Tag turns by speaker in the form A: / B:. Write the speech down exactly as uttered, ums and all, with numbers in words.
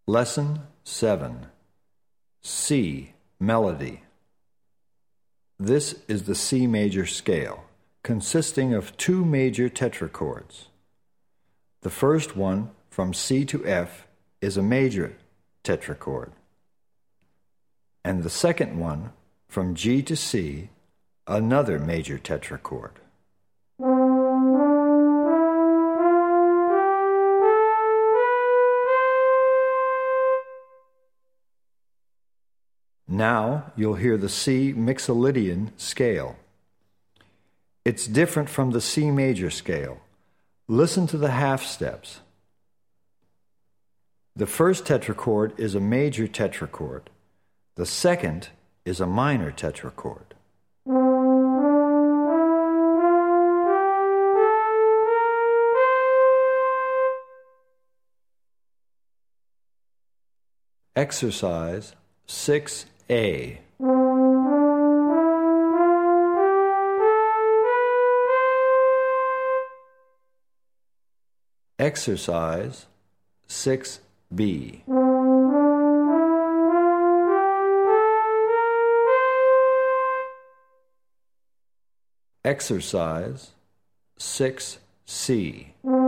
A: Lesson seven. C. Melody. This is the C major scale, consisting of two major tetrachords. The first one, from C to F, is a major tetrachord, and the second one, from G to C, another major tetrachord. Now you'll hear the C Mixolydian scale. It's different from the C major scale. Listen to the half steps. The first tetrachord is a major tetrachord. The second is a minor tetrachord. Exercise six A. Exercise six B. Exercise six C.